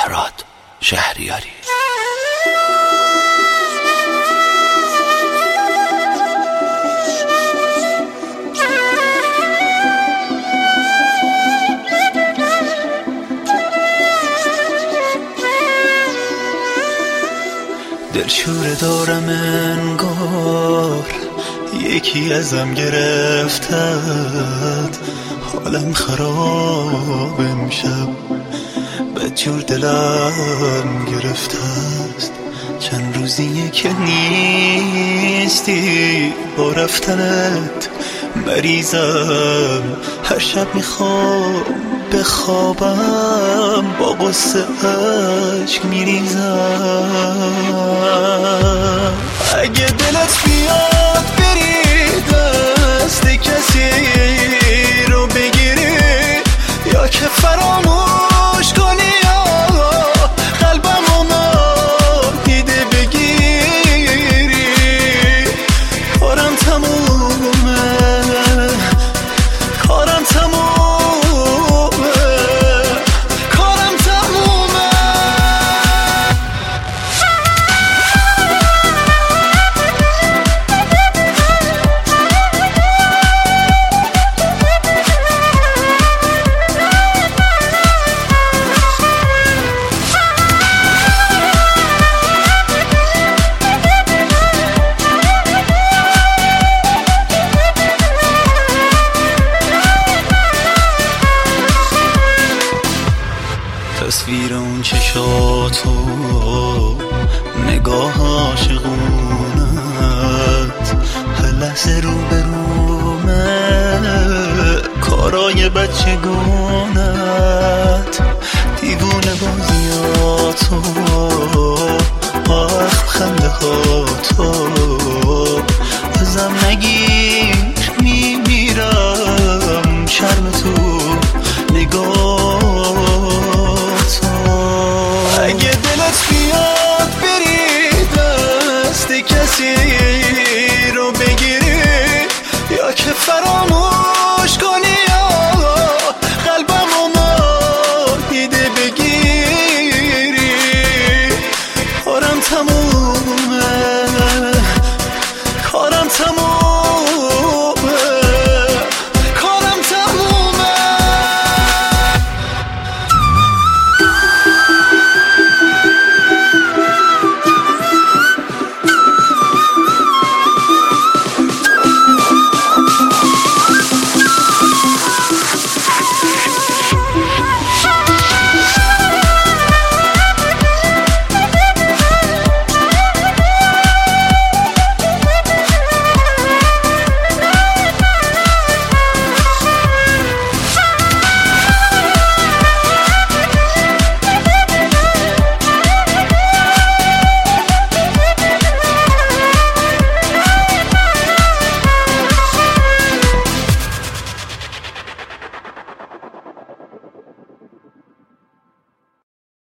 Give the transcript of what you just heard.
فرهاد شهریاری. دلشوره دارم انگار یکی ازم گرفتد، حالم خراب امشب بدجور دلم گرفته است. چند روزیه که نیستی، با رفتنت مریضم، هر شب میخوام بخوابم، با قصه عشق میریزم. اگه دلت بیاد بری دست کسی رو بگیری، یا که فراموش کنی، یا قلبمو نادیده بگیری، کارم تمومه، کارم تمومه، کارم تمومه. تصویر اون چشاتو، نگاه عاشقونت، هر لحظه رو به رومه، کارای بچگونت، دیوونه بازیاتو، آخ خنده هاتو، ازم نگیر میمیرم، شرم تو نگاه. اگه دلت بیاد بری دست کسی رو بگیری، یا که فراموش کنی، یا قلبمو نادیده بگیری، کارم تموم